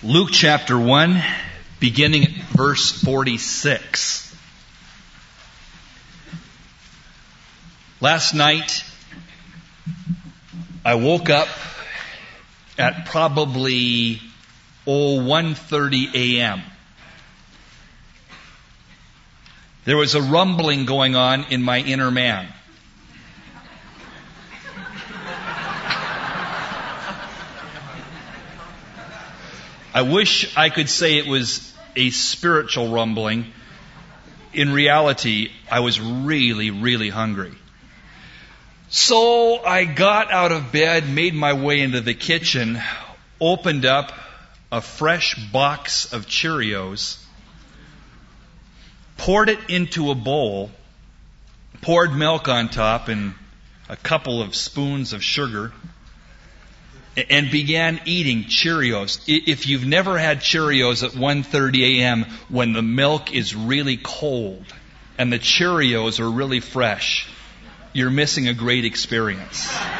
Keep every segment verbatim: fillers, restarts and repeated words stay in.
Luke chapter one, beginning at verse forty-six. Last night, I woke up at probably oh one thirty a.m. There was a rumbling going on in my inner man. I wish I could say it was a spiritual rumbling. In reality, I was really, really hungry. So I got out of bed, made my way into the kitchen, opened up a fresh box of Cheerios, poured it into a bowl, poured milk on top and a couple of spoons of sugar, and began eating Cheerios. If you've never had Cheerios at one thirty a.m. when the milk is really cold and the Cheerios are really fresh, you're missing a great experience.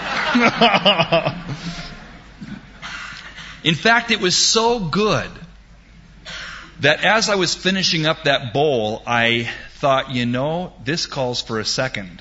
In fact, it was so good that as I was finishing up that bowl, I thought, you know, this calls for a second.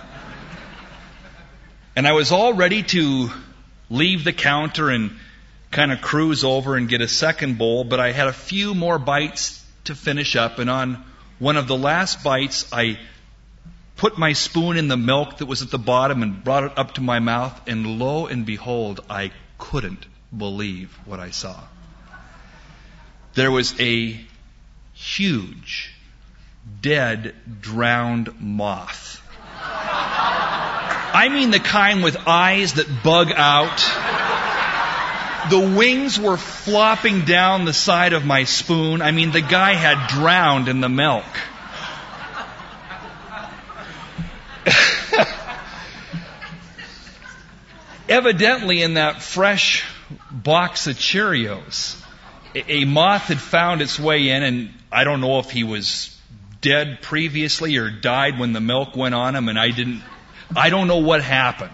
And I was all ready to leave the counter and kind of cruise over and get a second bowl, but I had a few more bites to finish up, and on one of the last bites, I put my spoon in the milk that was at the bottom and brought it up to my mouth, and lo and behold, I couldn't believe what I saw. There was a huge, dead, drowned moth. I mean the kind with eyes that bug out. The wings were flopping down the side of my spoon. I mean, the guy had drowned in the milk. Evidently, in that fresh box of Cheerios, a moth had found its way in, and I don't know if he was dead previously or died when the milk went on him, and I didn't I don't know what happened.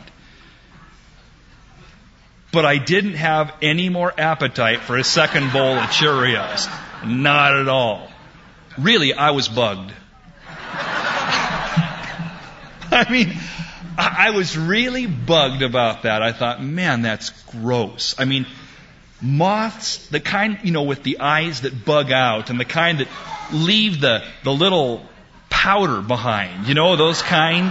But I didn't have any more appetite for a second bowl of Cheerios. Not at all. Really, I was bugged. I mean, I was really bugged about that. I thought, man, that's gross. I mean, moths, the kind, you know, with the eyes that bug out and the kind that leave the, the little powder behind, you know, those kind.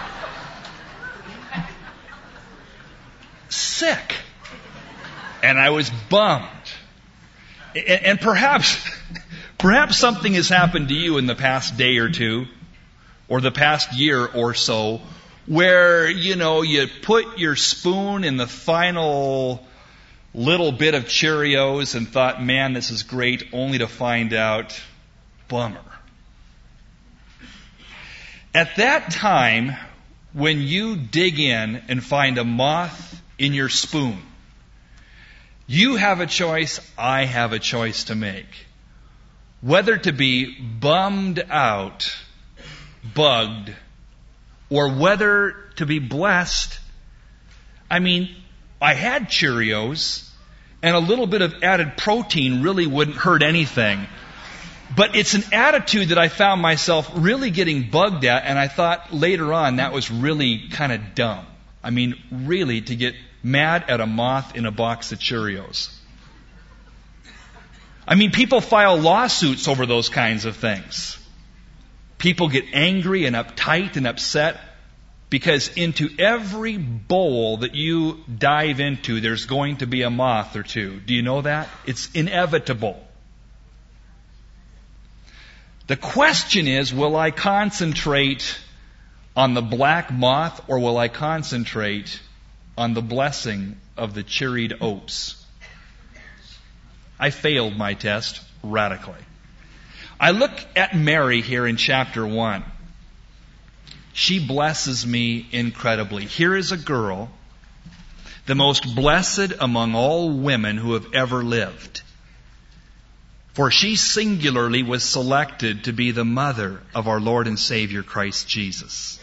Sick. And I was bummed. And, and perhaps, perhaps something has happened to you in the past day or two, or the past year or so, where, you know, you put your spoon in the final little bit of Cheerios and thought, man, this is great, only to find out, bummer. At that time, when you dig in and find a moth in your spoon, you have a choice, I have a choice to make. Whether to be bummed out, bugged, or whether to be blessed. I mean, I had Cheerios, and a little bit of added protein really wouldn't hurt anything. But it's an attitude that I found myself really getting bugged at, and I thought later on that was really kind of dumb. I mean, really, to get mad at a moth in a box of Cheerios. I mean, people file lawsuits over those kinds of things. People get angry and uptight and upset because into every bowl that you dive into, there's going to be a moth or two. Do you know that? It's inevitable. The question is, will I concentrate on the black moth, or will I concentrate on the blessing of the cherried oats? I failed my test radically. I look at Mary here in chapter one. She blesses me incredibly. Here is a girl, the most blessed among all women who have ever lived. For she singularly was selected to be the mother of our Lord and Savior Christ Jesus.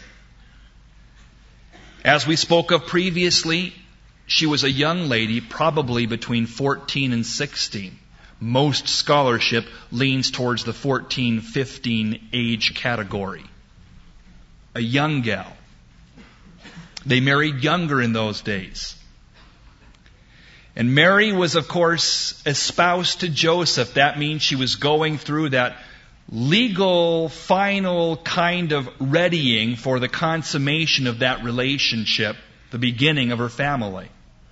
As we spoke of previously, she was a young lady, probably between fourteen and sixteen, Most scholarship leans towards the fourteen, fifteen age category. A young gal. They married younger in those days. And Mary was, of course, espoused to Joseph. That means she was going through that legal, final kind of readying for the consummation of that relationship, the beginning of her family.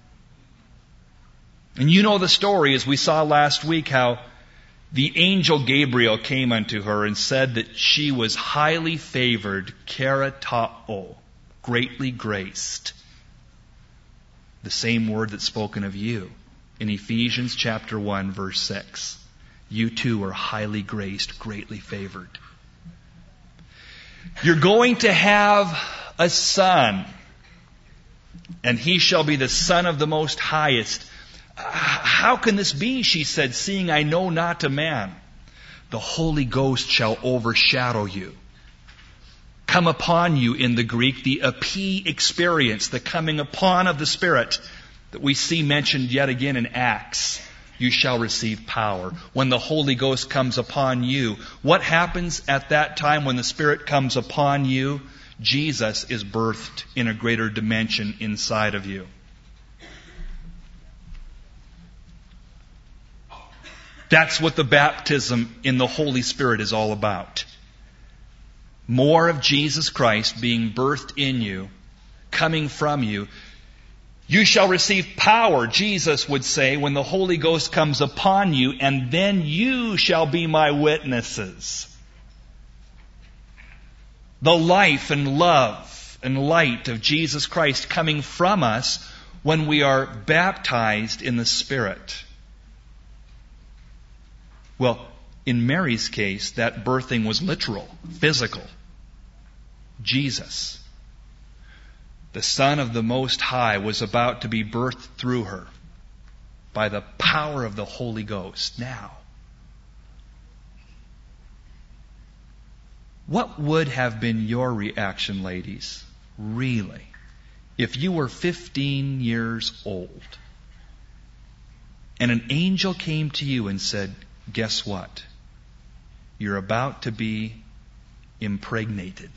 And you know the story, as we saw last week, how the angel Gabriel came unto her and said that she was highly favored, karatao, greatly graced. The same word that's spoken of you in Ephesians chapter one, verse six. You too are highly graced, greatly favored. You're going to have a son, and he shall be the Son of the Most Highest. How can this be, she said, seeing I know not a man? The Holy Ghost shall overshadow you. Come upon you in the Greek, the epi experience, the coming upon of the Spirit that we see mentioned yet again in Acts. You shall receive power. When the Holy Ghost comes upon you, what happens at that time when the Spirit comes upon you? Jesus is birthed in a greater dimension inside of you. That's what the baptism in the Holy Spirit is all about. More of Jesus Christ being birthed in you, coming from you. You shall receive power, Jesus would say, when the Holy Ghost comes upon you, and then you shall be my witnesses. The life and love and light of Jesus Christ coming from us when we are baptized in the Spirit. Well, in Mary's case, that birthing was literal, physical. Jesus, the Son of the Most High, was about to be birthed through her by the power of the Holy Ghost. Now, what would have been your reaction, ladies, really, if you were fifteen years old and an angel came to you and said, guess what? You're about to be impregnated.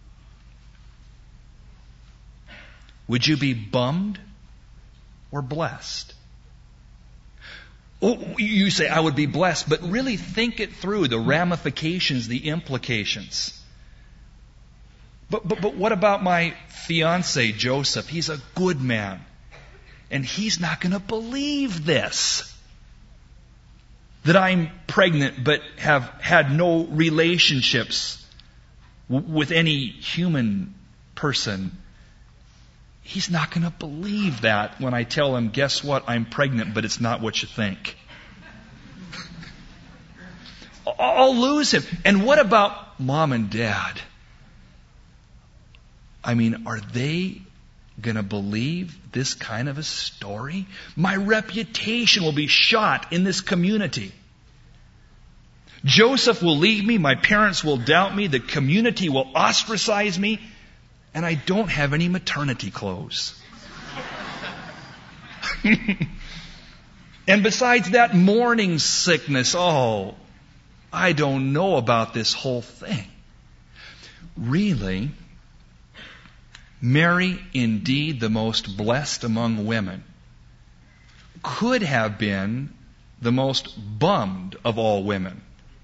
Would you be bummed or blessed? Oh, you say, I would be blessed, but really think it through, the ramifications, the implications. But, but, but what about my fiance, Joseph? He's a good man, and he's not going to believe this. That I'm pregnant but have had no relationships w- with any human person. He's not going to believe that when I tell him, guess what, I'm pregnant, but it's not what you think. I'll lose him. And what about mom and dad? I mean, are they going to believe this kind of a story? My reputation will be shot in this community. Joseph will leave me. My parents will doubt me. The community will ostracize me. And I don't have any maternity clothes. And besides that, morning sickness. Oh, I don't know about this whole thing. Really, Mary, indeed the most blessed among women, could have been the most bummed of all women.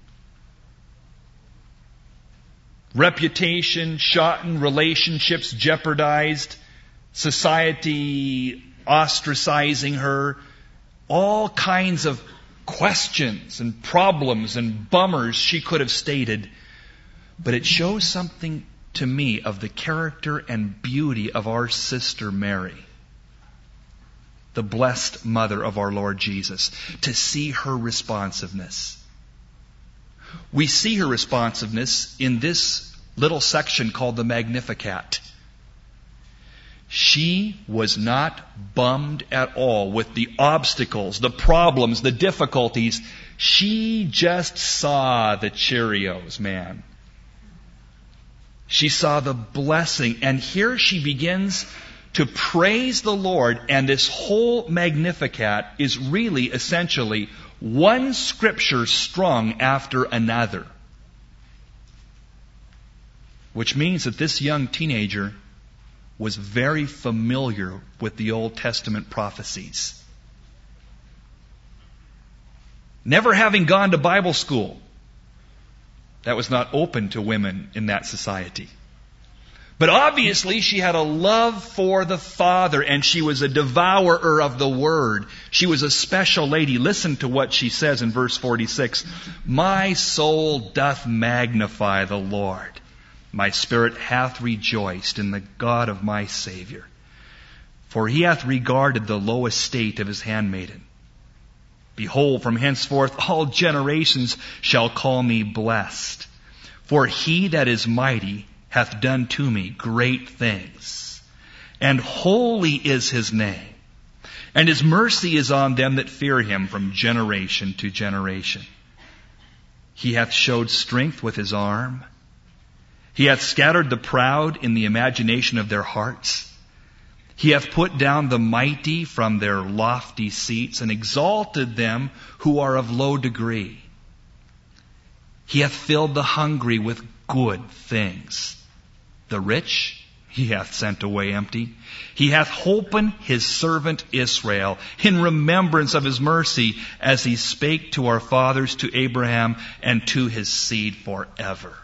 Reputation shot, relationships jeopardized, society ostracizing her, all kinds of questions and problems and bummers she could have stated. But it shows something to me of the character and beauty of our sister Mary, the blessed mother of our Lord Jesus, to see her responsiveness. We see her responsiveness in this little section called the Magnificat. She was not bummed at all with the obstacles, the problems, the difficulties. She just saw the Cheerios, man. She saw the blessing. And here she begins to praise the Lord, and this whole Magnificat is really essentially one scripture strung after another. Which means that this young teenager was very familiar with the Old Testament prophecies. Never having gone to Bible school, that was not open to women in that society. But obviously she had a love for the Father, and she was a devourer of the Word. She was a special lady. Listen to what she says in verse forty-six. My soul doth magnify the Lord. My spirit hath rejoiced in the God of my Savior. For he hath regarded the low estate of his handmaiden. Behold, from henceforth all generations shall call me blessed. For he that is mighty hath done to me great things. And holy is his name. And his mercy is on them that fear him from generation to generation. He hath showed strength with his arm. He hath scattered the proud in the imagination of their hearts. He hath put down the mighty from their lofty seats, and exalted them who are of low degree. He hath filled the hungry with good things. The rich he hath sent away empty. He hath holpen his servant Israel in remembrance of his mercy, as he spake to our fathers, to Abraham, and to his seed forever.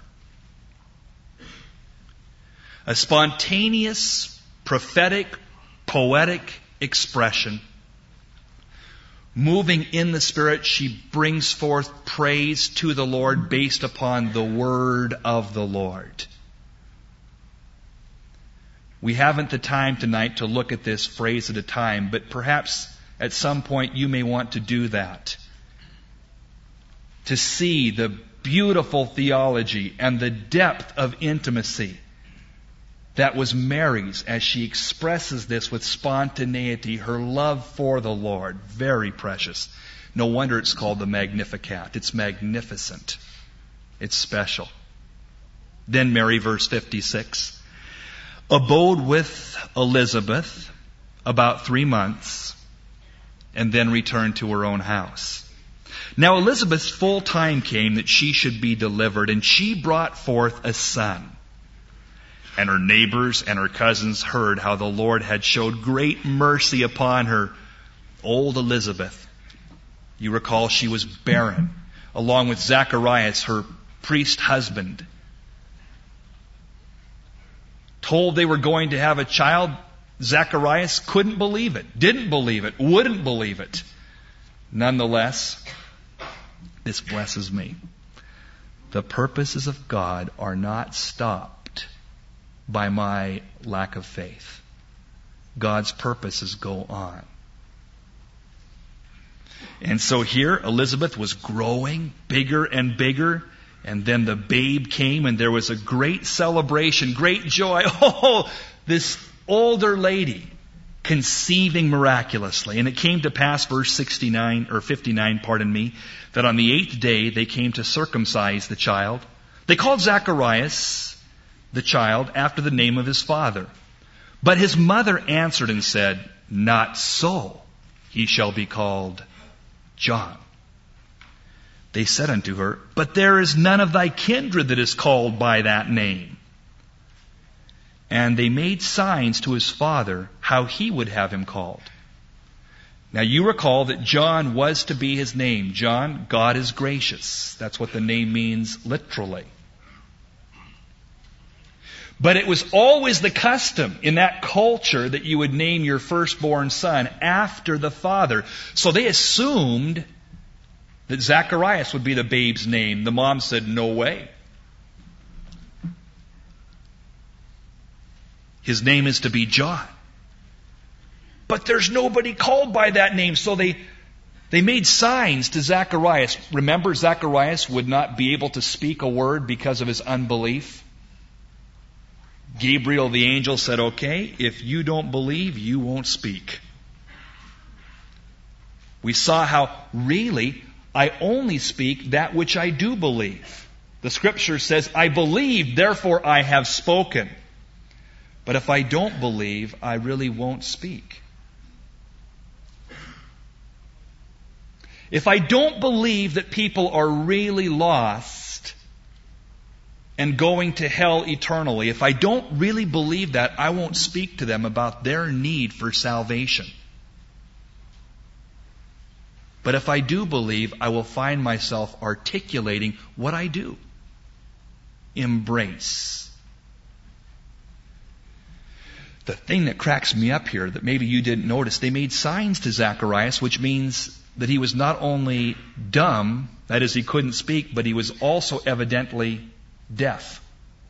A spontaneous, prophetic, poetic expression. Moving in the Spirit, she brings forth praise to the Lord based upon the word of the Lord. We haven't the time tonight to look at this phrase at a time, but perhaps at some point you may want to do that. To see the beautiful theology and the depth of intimacy that was Mary's as she expresses this with spontaneity, her love for the Lord. Very precious. No wonder it's called the Magnificat. It's magnificent. It's special. Then Mary, verse fifty-six, abode with Elizabeth about three months, and then returned to her own house. Now Elizabeth's full time came that she should be delivered, and she brought forth a son. And her neighbors and her cousins heard how the Lord had showed great mercy upon her. Old Elizabeth, you recall she was barren, along with Zacharias, her priest husband. Told they were going to have a child, Zacharias couldn't believe it, didn't believe it, wouldn't believe it. Nonetheless, this blesses me. The purposes of God are not stopped by my lack of faith. God's purposes go on. And so here Elizabeth was growing bigger and bigger, and then the babe came, and there was a great celebration, great joy. Oh, this older lady conceiving miraculously. And it came to pass, verse sixty-nine or fifty-nine, pardon me, that on the eighth day they came to circumcise the child. They called Zacharias the child after the name of his father. But his mother answered and said, not so. He shall be called John. They said unto her, but there is none of thy kindred that is called by that name. And they made signs to his father how he would have him called. Now you recall that John was to be his name. John, God is gracious. That's what the name means literally. But it was always the custom in that culture that you would name your firstborn son after the father. So they assumed that Zacharias would be the babe's name. The mom said, no way. His name is to be John. But there's nobody called by that name. So they, they made signs to Zacharias. Remember, Zacharias would not be able to speak a word because of his unbelief. Gabriel the angel said, okay, if you don't believe, you won't speak. We saw how really I only speak that which I do believe. The scripture says, I believe, therefore I have spoken. But if I don't believe, I really won't speak. If I don't believe that people are really lost and going to hell eternally, if I don't really believe that, I won't speak to them about their need for salvation. But if I do believe, I will find myself articulating what I do. Embrace. The thing that cracks me up here that maybe you didn't notice, they made signs to Zacharias, which means that he was not only dumb, that is, he couldn't speak, but he was also evidently deaf.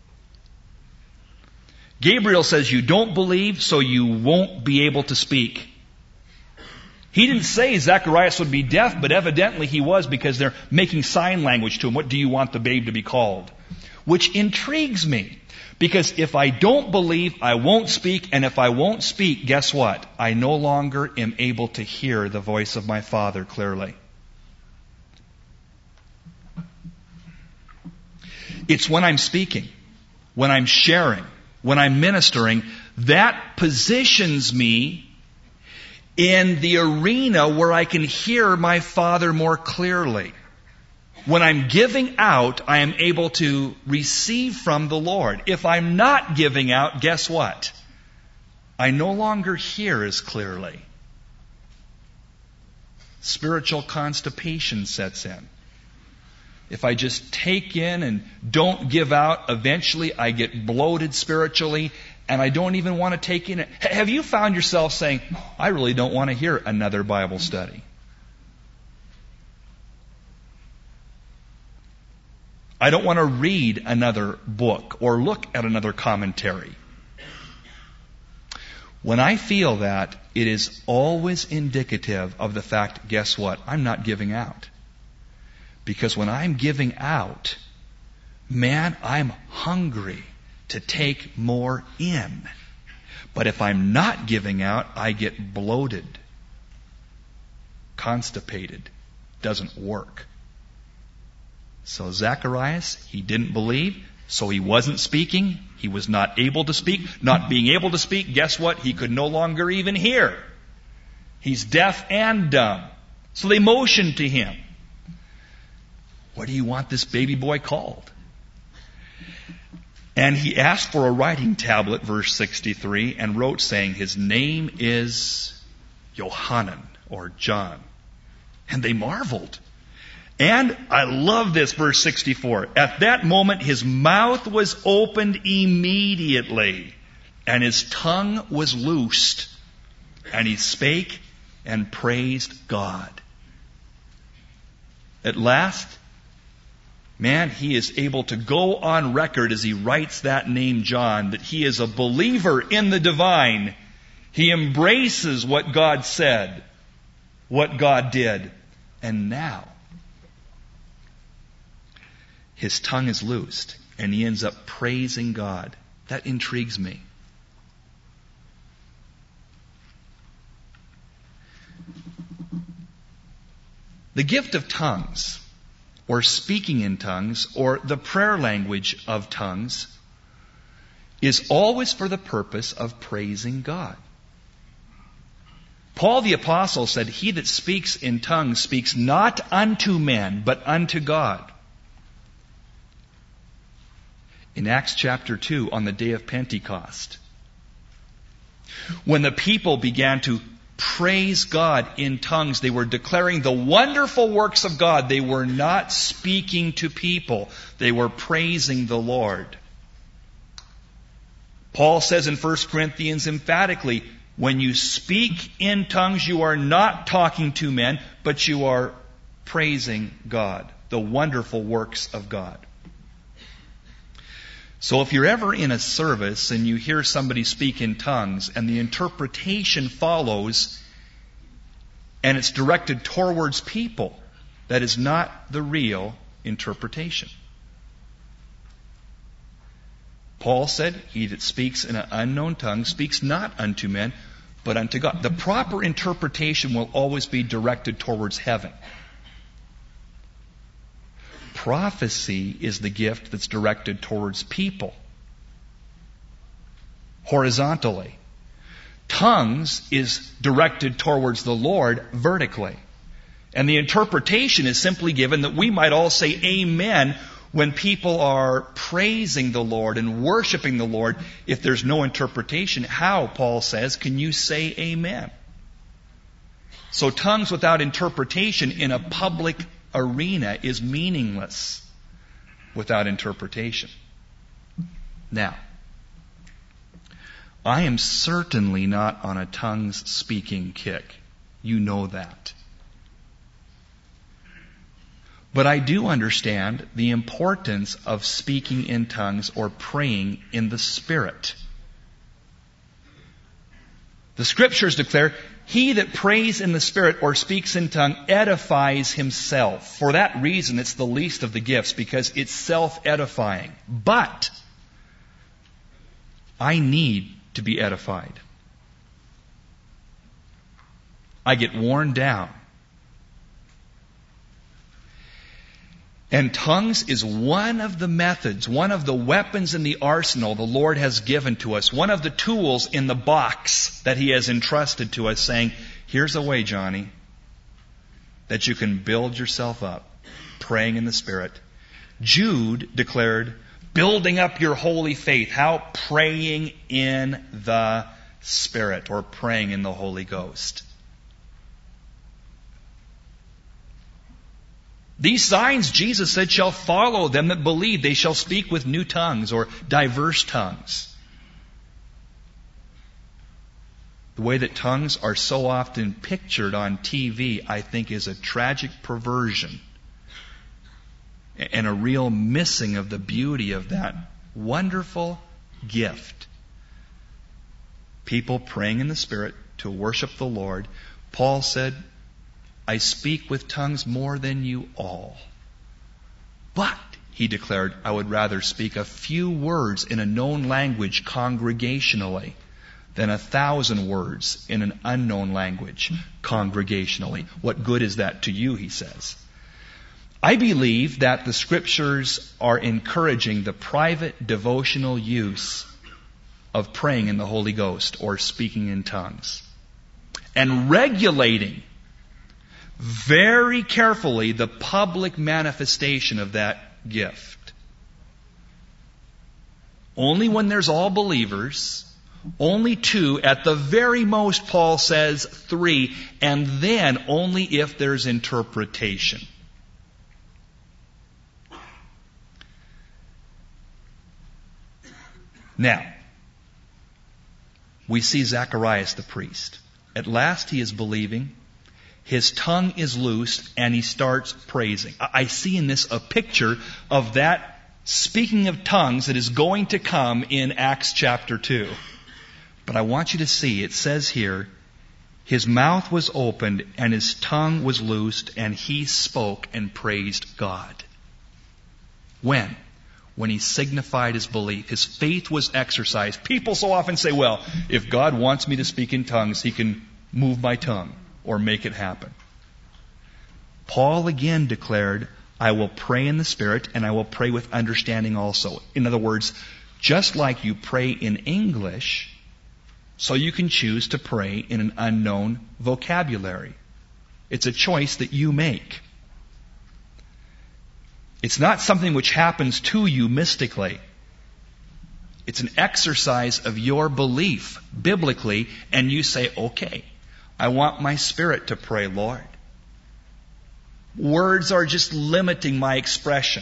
Gabriel says, you don't believe, so you won't be able to speak. He didn't say Zacharias would be deaf, but evidently he was, because they're making sign language to him. What do you want the babe to be called? Which intrigues me, because if I don't believe, I won't speak, and if I won't speak, guess what? I no longer am able to hear the voice of my Father clearly. It's when I'm speaking, when I'm sharing, when I'm ministering, that positions me in the arena where I can hear my Father more clearly. When I'm giving out, I am able to receive from the Lord. If I'm not giving out, guess what? I no longer hear as clearly. Spiritual constipation sets in. If I just take in and don't give out, eventually I get bloated spiritually and I don't even want to take in it. Have you found yourself saying, I really don't want to hear another Bible study? I don't want to read another book or look at another commentary. When I feel that, it is always indicative of the fact, guess what? I'm not giving out. Because when I'm giving out, man, I'm hungry to take more in. But if I'm not giving out, I get bloated, constipated. Doesn't work. So Zacharias, he didn't believe, so he wasn't speaking. He was not able to speak. Not being able to speak, guess what? He could no longer even hear. He's deaf and dumb. So they motioned to him. What do you want this baby boy called? And he asked for a writing tablet, verse sixty-three, and wrote saying, his name is Yohanan, or John. And they marveled. And I love this, verse sixty-four. At that moment, his mouth was opened immediately, and his tongue was loosed, and he spake and praised God. At last, man, he is able to go on record as he writes that name John, that he is a believer in the divine. He embraces what God said, what God did. And now, his tongue is loosed, and he ends up praising God. That intrigues me. The gift of tongues, or speaking in tongues, or the prayer language of tongues, is always for the purpose of praising God. Paul the Apostle said, he that speaks in tongues speaks not unto men, but unto God. In Acts chapter two, on the day of Pentecost, when the people began to praise God in tongues, they were declaring the wonderful works of God. They were not speaking to people. They were praising the Lord. Paul says in First Corinthians emphatically, when you speak in tongues, you are not talking to men, but you are praising God, the wonderful works of God. So if you're ever in a service and you hear somebody speak in tongues and the interpretation follows and it's directed towards people, that is not the real interpretation. Paul said, he that speaks in an unknown tongue speaks not unto men, but unto God. The proper interpretation will always be directed towards heaven. Prophecy is the gift that's directed towards people. horizontally. Tongues is directed towards the Lord vertically. And the interpretation is simply given that we might all say amen when people are praising the Lord and worshiping the Lord. If there's no interpretation, how, Paul says, can you say amen? So tongues without interpretation in a public arena is meaningless without interpretation. Now, I am certainly not on a tongues speaking kick. You know that. But I do understand the importance of speaking in tongues or praying in the Spirit. The Scriptures declare, he that prays in the Spirit or speaks in tongue edifies himself. For that reason, it's the least of the gifts, because it's self-edifying. But I need to be edified. I get worn down. And tongues is one of the methods, one of the weapons in the arsenal the Lord has given to us, one of the tools in the box that He has entrusted to us, saying, here's a way, Johnny, that you can build yourself up, praying in the Spirit. Jude declared, building up your holy faith. How? Praying in the Spirit, or praying in the Holy Ghost. These signs, Jesus said, shall follow them that believe. They shall speak with new tongues or diverse tongues. The way that tongues are so often pictured on T V, I think, is a tragic perversion and a real missing of the beauty of that wonderful gift. People praying in the Spirit to worship the Lord. Paul said, I speak with tongues more than you all. But, he declared, I would rather speak a few words in a known language congregationally than a thousand words in an unknown language congregationally. What good is that to you, he says. I believe that the Scriptures are encouraging the private devotional use of praying in the Holy Ghost or speaking in tongues, and regulating very carefully the public manifestation of that gift. Only when there's all believers, only two, at the very most, Paul says three, and then only if there's interpretation. Now, we see Zacharias the priest. At last he is believing. His tongue is loosed, and he starts praising. I see in this a picture of that speaking of tongues that is going to come in Acts chapter two. But I want you to see, it says here, his mouth was opened, and his tongue was loosed, and he spoke and praised God. When? When he signified his belief. His faith was exercised. People so often say, well, if God wants me to speak in tongues, He can move my tongue or make it happen. Paul again declared, I will pray in the Spirit, and I will pray with understanding also. In other words, just like you pray in English, so you can choose to pray in an unknown vocabulary. It's a choice that you make. It's not something which happens to you mystically. It's an exercise of your belief biblically, and you say, okay, I want my spirit to pray, Lord. Words are just limiting my expression.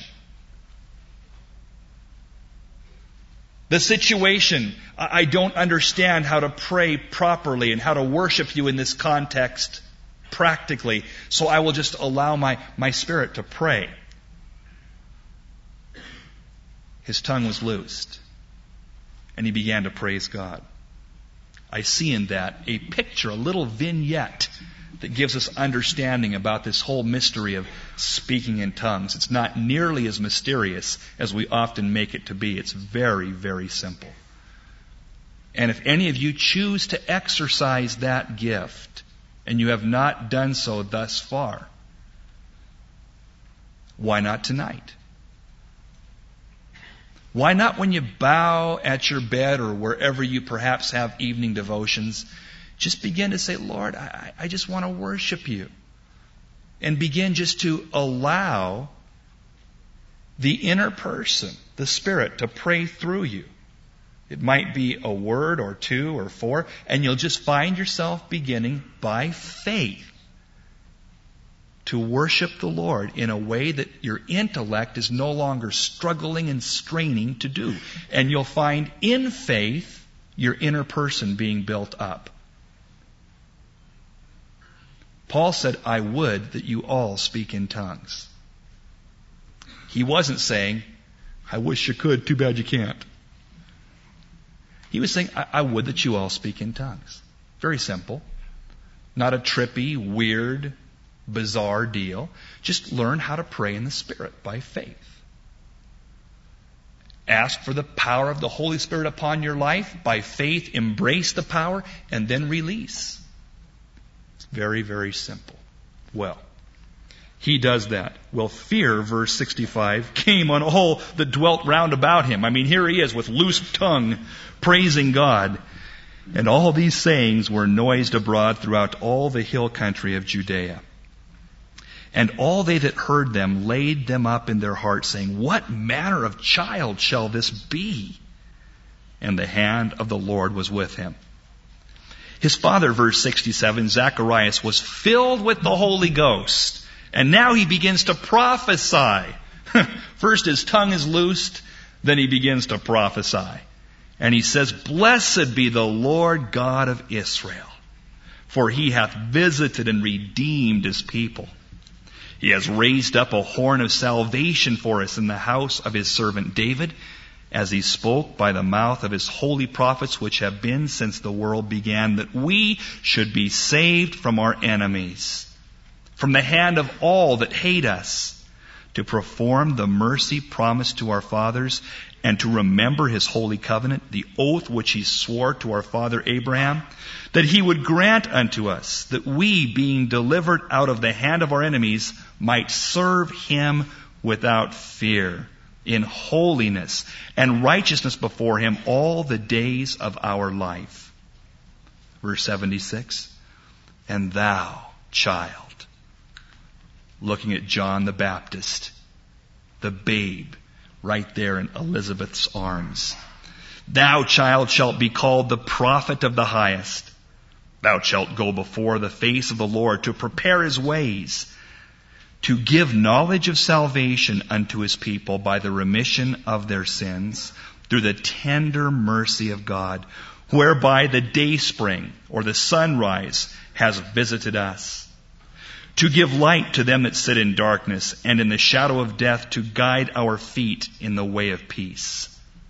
The situation, I don't understand how to pray properly and how to worship you in this context practically, so I will just allow my, my spirit to pray. His tongue was loosed, and he began to praise God. I see in that a picture, a little vignette that gives us understanding about this whole mystery of speaking in tongues. It's not nearly as mysterious as we often make it to be. It's very, very simple. And if any of you choose to exercise that gift, and you have not done so thus far, why not tonight? Why not when you bow at your bed or wherever you perhaps have evening devotions, just begin to say, Lord, I, I just want to worship you. And begin just to allow the inner person, the Spirit, to pray through you. It might be a word or two or four, and you'll just find yourself beginning by faith to worship the Lord in a way that your intellect is no longer struggling and straining to do. And you'll find in faith your inner person being built up. Paul said, I would that you all speak in tongues. He wasn't saying, I wish you could, too bad you can't. He was saying, I, I would that you all speak in tongues. Very simple. Not a trippy, weird, bizarre deal. Just learn how to pray in the Spirit by faith. Ask for the power of the Holy Spirit upon your life. By faith, embrace the power and then release. It's very, very simple. Well, he does that. Well, fear, verse sixty-five, came on all that dwelt round about him. I mean, here he is with loose tongue, praising God. And all these sayings were noised abroad throughout all the hill country of Judea. And all they that heard them laid them up in their hearts, saying, What manner of child shall this be? And the hand of the Lord was with him. His father, verse sixty-seven, Zacharias, was filled with the Holy Ghost. And now he begins to prophesy. First his tongue is loosed, then he begins to prophesy. And he says, Blessed be the Lord God of Israel, for he hath visited and redeemed his people. He has raised up a horn of salvation for us in the house of his servant David, as he spoke by the mouth of his holy prophets, which have been since the world began, that we should be saved from our enemies, from the hand of all that hate us, to perform the mercy promised to our fathers, and to remember his holy covenant, the oath which he swore to our father Abraham, that he would grant unto us, that we, being delivered out of the hand of our enemies, might serve him without fear, in holiness and righteousness before him all the days of our life. Verse seventy-six, And thou, child, looking at John the Baptist, the babe, right there in Elizabeth's arms. Thou, child, shalt be called the prophet of the highest. Thou shalt go before the face of the Lord to prepare his ways, to give knowledge of salvation unto his people by the remission of their sins, through the tender mercy of God, whereby the dayspring or the sunrise has visited us, to give light to them that sit in darkness and in the shadow of death, to guide our feet in the way of peace.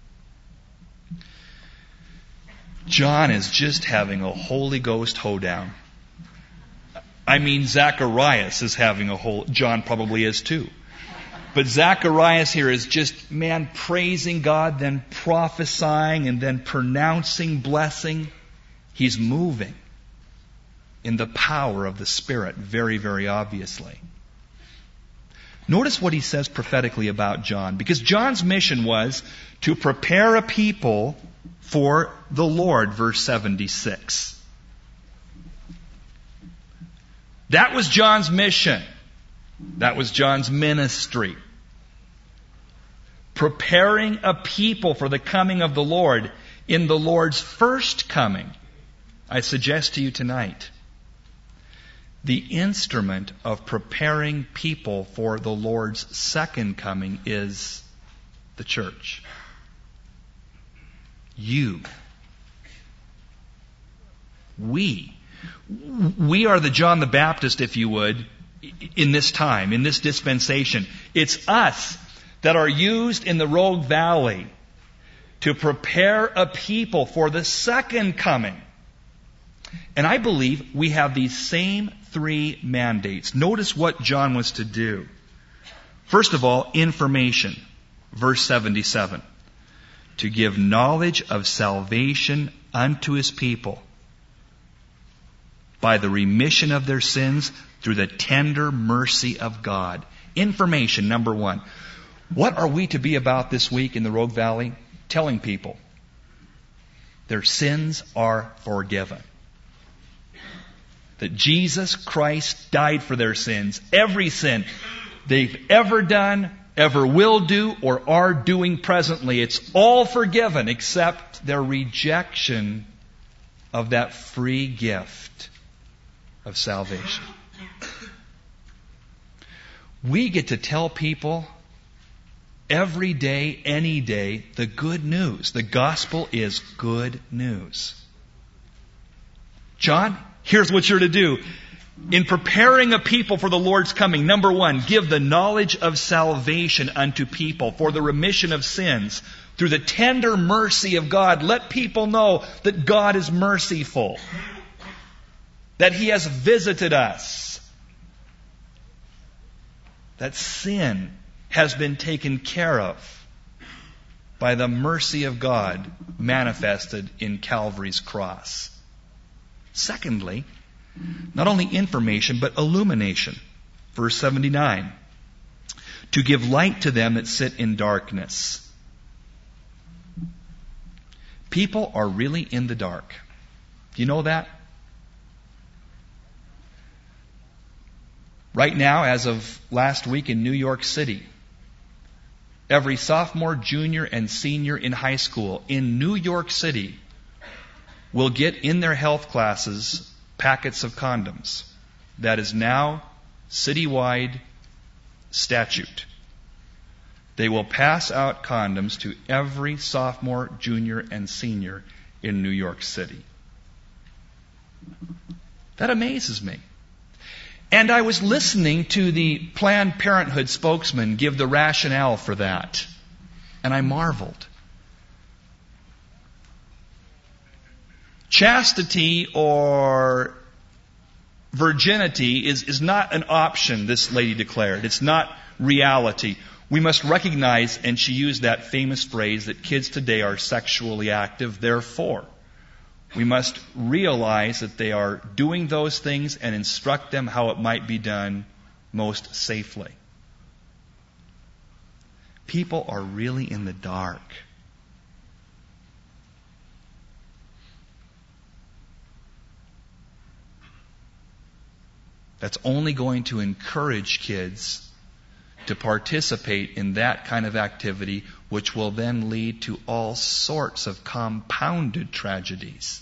John is just having a Holy Ghost hoedown. I mean, Zacharias is having a whole, John probably is too. But Zacharias here is just, man, praising God, then prophesying, and then pronouncing blessing. He's moving in the power of the Spirit, very, very obviously. Notice what he says prophetically about John, because John's mission was to prepare a people for the Lord, verse seventy-six. That was John's mission. That was John's ministry. Preparing a people for the coming of the Lord in the Lord's first coming. I suggest to you tonight, the instrument of preparing people for the Lord's second coming is the church. You. We. We are the John the Baptist, if you would, in this time, in this dispensation. It's us that are used in the Rogue Valley to prepare a people for the second coming. And I believe we have these same three mandates. Notice what John was to do. First of all, information. Verse seventy-seven. To give knowledge of salvation unto his people by the remission of their sins through the tender mercy of God. Information, number one. What are we to be about this week in the Rogue Valley? Telling people their sins are forgiven. That Jesus Christ died for their sins. Every sin they've ever done, ever will do, or are doing presently. It's all forgiven except their rejection of that free gift of salvation. We get to tell people every day, any day, the good news. The gospel is good news. John, here's what you're to do. In preparing a people for the Lord's coming, number one, give the knowledge of salvation unto people for the remission of sins. Through the tender mercy of God, let people know that God is merciful, that He has visited us, that sin has been taken care of by the mercy of God manifested in Calvary's cross. Secondly, not only information, but illumination. Verse seventy-nine. To give light to them that sit in darkness. People are really in the dark. Do you know that? Right now, as of last week in New York City, every sophomore, junior, and senior in high school in New York City will get in their health classes packets of condoms. That is now citywide statute. They will pass out condoms to every sophomore, junior, and senior in New York City. That amazes me. And I was listening to the Planned Parenthood spokesman give the rationale for that. And I marveled. Chastity or virginity is, is not an option, this lady declared. It's not reality. We must recognize, and she used that famous phrase, that kids today are sexually active, therefore. We must realize that they are doing those things and instruct them how it might be done most safely. People are really in the dark. That's only going to encourage kids to participate in that kind of activity, which will then lead to all sorts of compounded tragedies.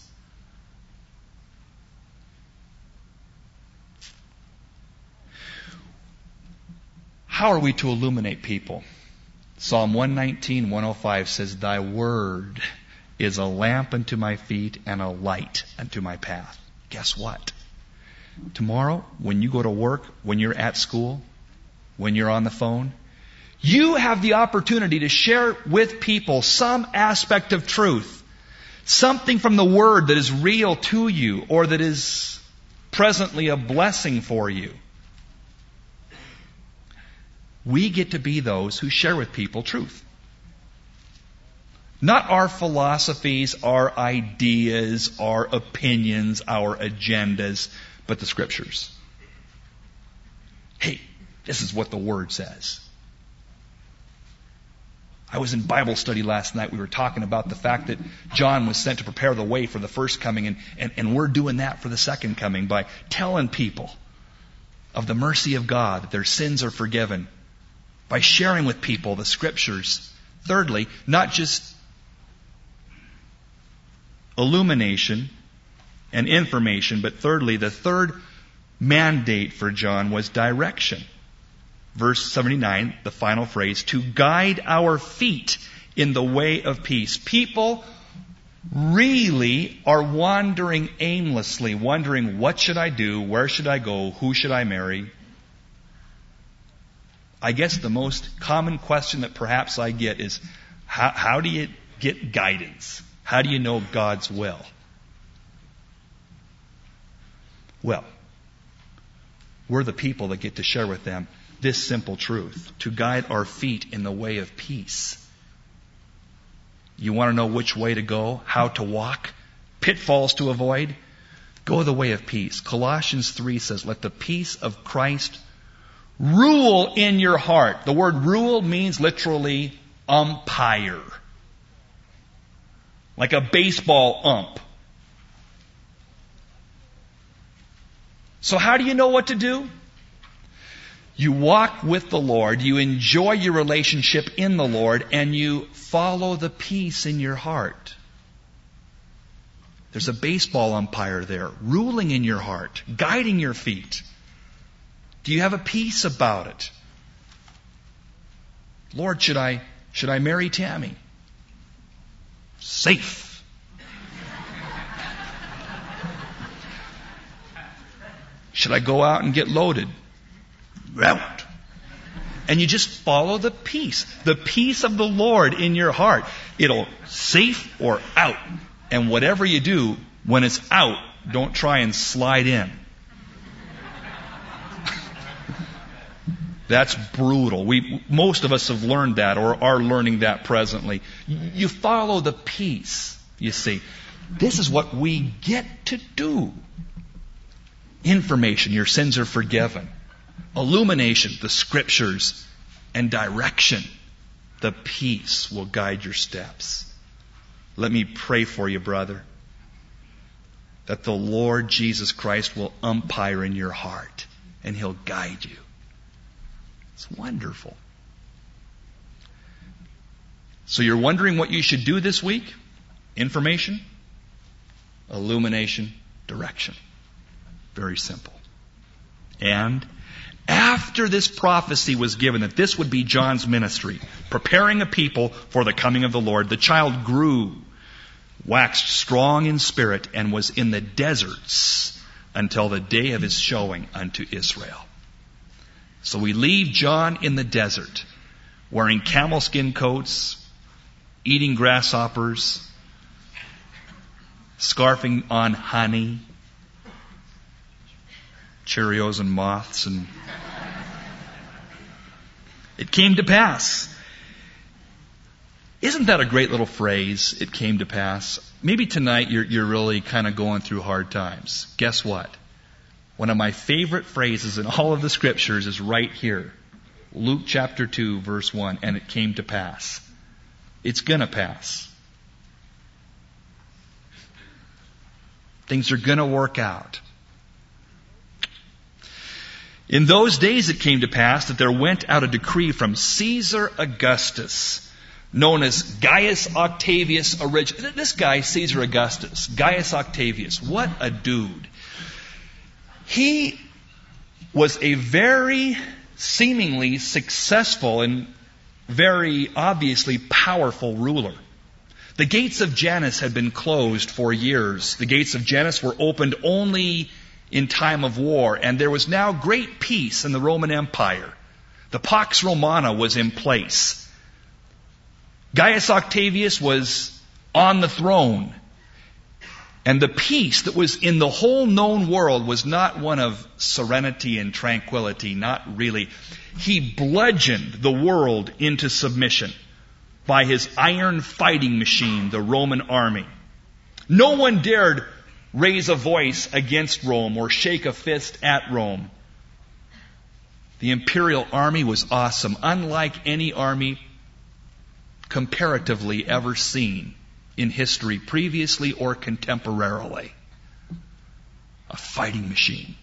How are we to illuminate people? Psalm one nineteen, one oh five says, Thy word is a lamp unto my feet and a light unto my path. Guess what? Tomorrow, when you go to work, when you're at school, when you're on the phone, you have the opportunity to share with people some aspect of truth, something from the Word that is real to you or that is presently a blessing for you. We get to be those who share with people truth. Not our philosophies, our ideas, our opinions, our agendas, but the Scriptures. Hey, this is what the Word says. I was in Bible study last night. We were talking about the fact that John was sent to prepare the way for the first coming, and, and, and we're doing that for the second coming by telling people of the mercy of God, that their sins are forgiven, by sharing with people the Scriptures. Thirdly, not just illumination and information, but thirdly, the third mandate for John was direction. Verse seventy-nine, the final phrase, to guide our feet in the way of peace. People really are wandering aimlessly, wondering, what should I do? Where should I go? Who should I marry? I guess the most common question that perhaps I get is, how, how do you get guidance? How do you know God's will? Well, we're the people that get to share with them this simple truth, to guide our feet in the way of peace. You want to know which way to go, how to walk, pitfalls to avoid? Go the way of peace. Colossians three says, let the peace of Christ Rule in your heart. The word rule means literally umpire. Like a baseball ump. So how do you know what to do? You walk with the Lord, you enjoy your relationship in the Lord, and you follow the peace in your heart. There's a baseball umpire there, ruling in your heart, guiding your feet. Do you have a peace about it? Lord, should I, should I marry Tammy? Safe. Should I go out and get loaded? Out. And you just follow the peace. The peace of the Lord in your heart. It'll safe or out. And whatever you do, when it's out, don't try and slide in. That's brutal. We, most of us have learned that or are learning that presently. You follow the peace, you see. This is what we get to do. Information, your sins are forgiven. Illumination, the scriptures. And direction, the peace will guide your steps. Let me pray for you, brother, that the Lord Jesus Christ will umpire in your heart and He'll guide you. It's wonderful. So you're wondering what you should do this week? Information, illumination, direction. Very simple. And after this prophecy was given that this would be John's ministry, preparing a people for the coming of the Lord, the child grew, waxed strong in spirit, and was in the deserts until the day of his showing unto Israel. So we leave John in the desert, wearing camel skin coats, eating grasshoppers, scarfing on honey, Cheerios and moths, and it came to pass. Isn't that a great little phrase? It came to pass. Maybe tonight you're, you're really kind of going through hard times. Guess what? One of my favorite phrases in all of the scriptures is right here. Luke chapter two, verse one, and it came to pass. It's gonna pass. Things are gonna work out. In those days it came to pass that there went out a decree from Caesar Augustus, known as Gaius Octavius Origen. This guy, Caesar Augustus, Gaius Octavius, what a dude. He was a very seemingly successful and very obviously powerful ruler. The gates of Janus had been closed for years. The gates of Janus were opened only in time of war, and there was now great peace in the Roman Empire. The Pax Romana was in place. Gaius Octavius was on the throne, and the peace that was in the whole known world was not one of serenity and tranquility, not really. He bludgeoned the world into submission by his iron fighting machine, the Roman army. No one dared raise a voice against Rome or shake a fist at Rome. The imperial army was awesome, unlike any army comparatively ever seen in history, previously or contemporarily. A fighting machine.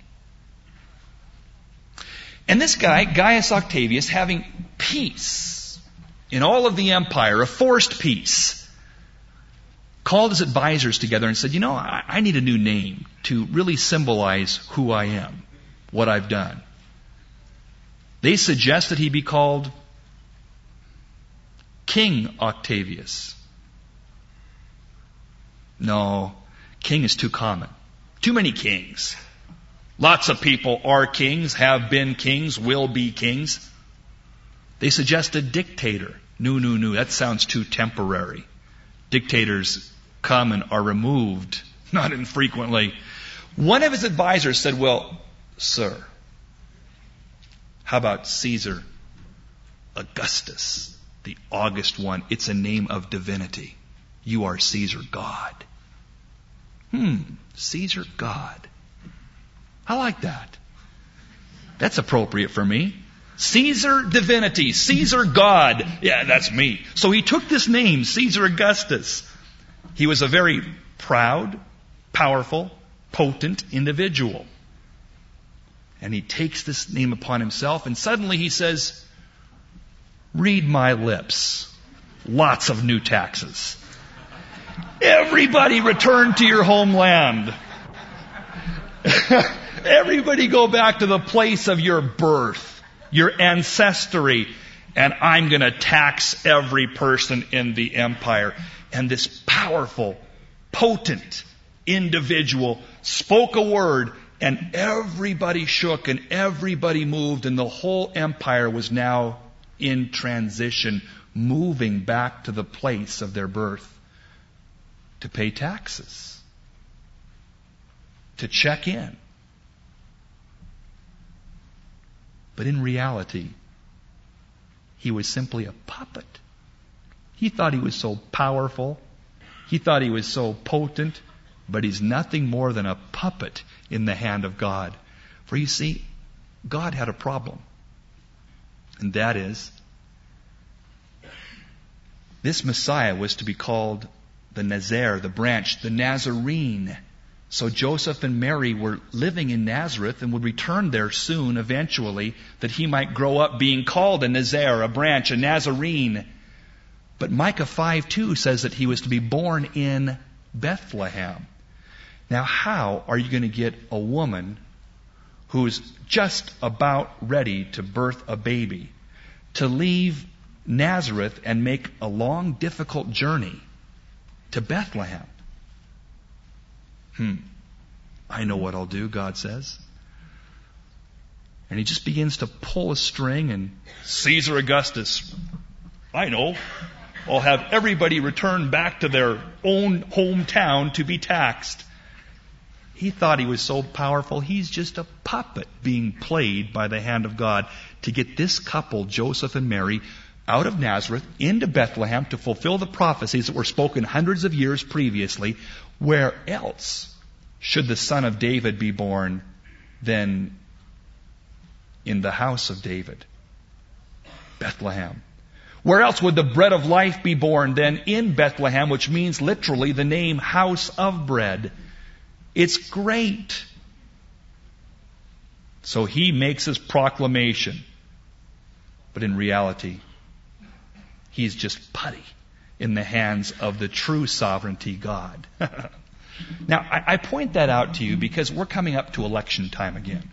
And this guy, Gaius Octavius, having peace in all of the empire, a forced peace, called his advisors together and said, you know, I, I need a new name to really symbolize who I am, what I've done. They suggested he be called King Octavius. No, king is too common. Too many kings. Lots of people are kings, have been kings, will be kings. They suggested dictator. No, no, no, that sounds too temporary. Dictators come and are removed, not infrequently. One of his advisors said, well, sir, how about Caesar Augustus, the August one? It's a name of divinity. You are Caesar God. Hmm, Caesar God. I like that. That's appropriate for me. Caesar divinity, Caesar God. Yeah, that's me. So he took this name, Caesar Augustus. He was a very proud, powerful, potent individual. And he takes this name upon himself, and suddenly he says, read my lips. Lots of new taxes. Everybody return to your homeland. Everybody go back to the place of your birth, your ancestry, and I'm going to tax every person in the empire. And this powerful, potent individual spoke a word, and everybody shook and everybody moved, and the whole empire was now in transition, moving back to the place of their birth to pay taxes, to check in. But in reality, he was simply a puppet. He thought he was so powerful. He thought he was so potent. But he's nothing more than a puppet in the hand of God. For you see, God had a problem. And that is, this Messiah was to be called the Nazaire, the branch, the Nazarene. So Joseph and Mary were living in Nazareth and would return there soon, eventually, that he might grow up being called a Nazaire, a branch, a Nazarene. But Micah five two says that he was to be born in Bethlehem. Now, how are you going to get a woman who's just about ready to birth a baby to leave Nazareth and make a long, difficult journey to Bethlehem? Hmm. I know what I'll do, God says. And he just begins to pull a string, and Caesar Augustus, I know, I'll have everybody return back to their own hometown to be taxed. He thought he was so powerful, he's just a puppet being played by the hand of God to get this couple, Joseph and Mary, out of Nazareth into Bethlehem to fulfill the prophecies that were spoken hundreds of years previously. Where else should the Son of David be born than in the house of David? Bethlehem. Where else would the bread of life be born than in Bethlehem, which means literally the name house of bread? It's great. So he makes his proclamation. But in reality, he's just putty in the hands of the true sovereignty God. Now, I, I point that out to you because we're coming up to election time again.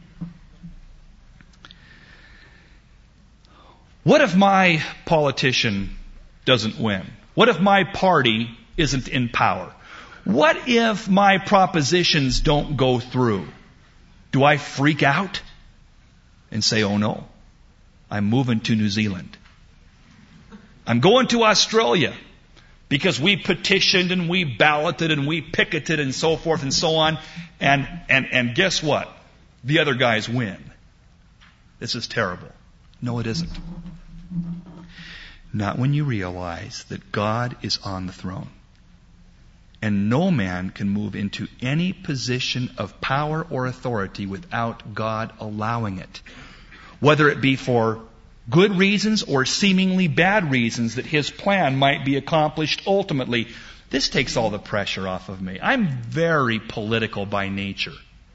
What if my politician doesn't win? What if my party isn't in power? What if my propositions don't go through? Do I freak out and say, oh no, I'm moving to New Zealand. I'm going to Australia because we petitioned and we balloted and we picketed and so forth and so on. And, and, and guess what? The other guys win. This is terrible. No, it isn't. Not when you realize that God is on the throne. And no man can move into any position of power or authority without God allowing it. Whether it be for good reasons or seemingly bad reasons that his plan might be accomplished ultimately. This takes all the pressure off of me. I'm very political by nature.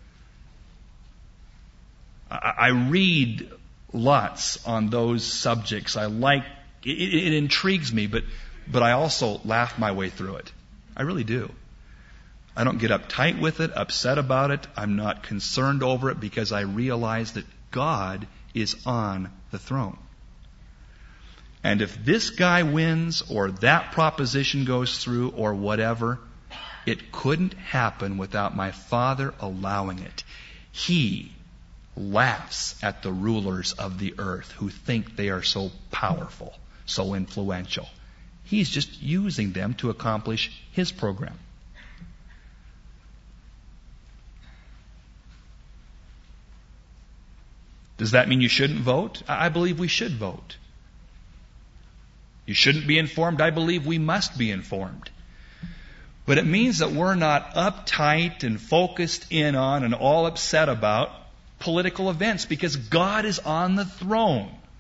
I, I read lots on those subjects. I like, it, it intrigues me, but, but I also laugh my way through it. I really do. I don't get uptight with it, upset about it. I'm not concerned over it because I realize that God is on the throne. And if this guy wins or that proposition goes through or whatever, it couldn't happen without my Father allowing it. He laughs at the rulers of the earth who think they are so powerful, so influential. He's just using them to accomplish his program. Does that mean you shouldn't vote? I believe we should vote. You shouldn't be informed? I believe we must be informed. But it means that we're not uptight and focused in on and all upset about political events because God is on the throne.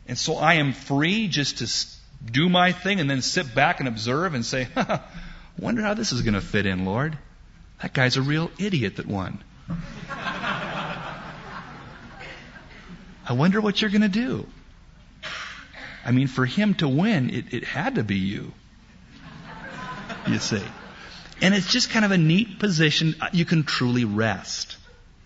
And so I am free just to do my thing and then sit back and observe and say, I wonder how this is going to fit in, Lord. That guy's a real idiot that won. I wonder what you're going to do. I mean, for him to win, it, it had to be you. You see. And it's just kind of a neat position. You can truly rest.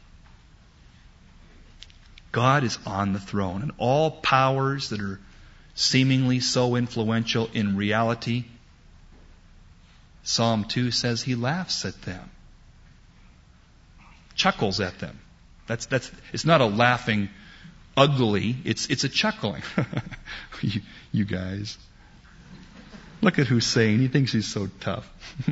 God is on the throne, and all powers that are seemingly so influential in reality, Psalm two says he laughs at them, chuckles at them. That's that's. It's not a laughing ugly. It's it's a chuckling. you, you guys, look at Hussein. He thinks he's so tough.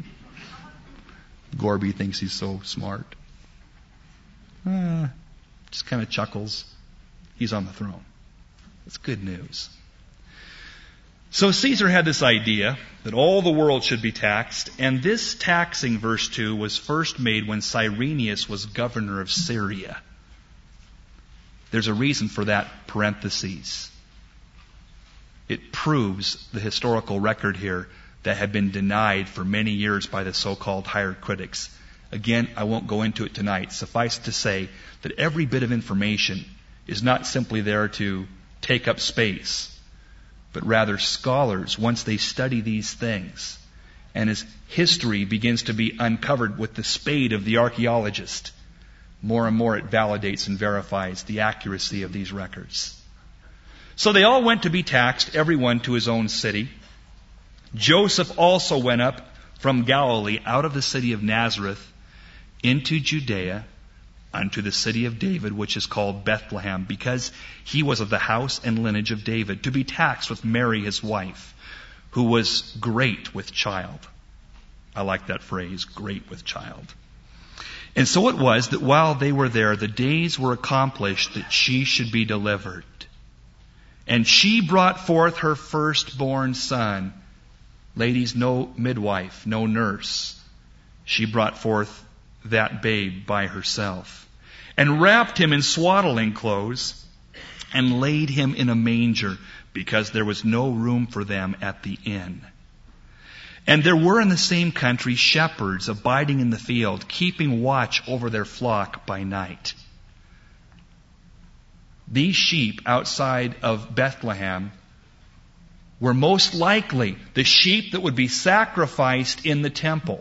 Gorby thinks he's so smart. Uh, just kind of chuckles. He's on the throne. That's good news. So Caesar had this idea that all the world should be taxed, and this taxing, verse two, was first made when Cyrenius was governor of Syria. There's a reason for that parenthesis. It proves the historical record here that had been denied for many years by the so-called higher critics. Again, I won't go into it tonight. Suffice to say that every bit of information is not simply there to take up space, but rather scholars, once they study these things, and as history begins to be uncovered with the spade of the archaeologist, more and more it validates and verifies the accuracy of these records. So they all went to be taxed, everyone to his own city. Joseph also went up from Galilee out of the city of Nazareth into Judea unto the city of David, which is called Bethlehem, because he was of the house and lineage of David, to be taxed with Mary his wife, who was great with child. I like that phrase, great with child. And so it was that while they were there, the days were accomplished that she should be delivered. And she brought forth her firstborn son. Ladies, no midwife, no nurse. She brought forth that babe by herself, and wrapped him in swaddling clothes, and laid him in a manger, because there was no room for them at the inn. And there were in the same country shepherds abiding in the field, keeping watch over their flock by night. These sheep outside of Bethlehem were most likely the sheep that would be sacrificed in the temple,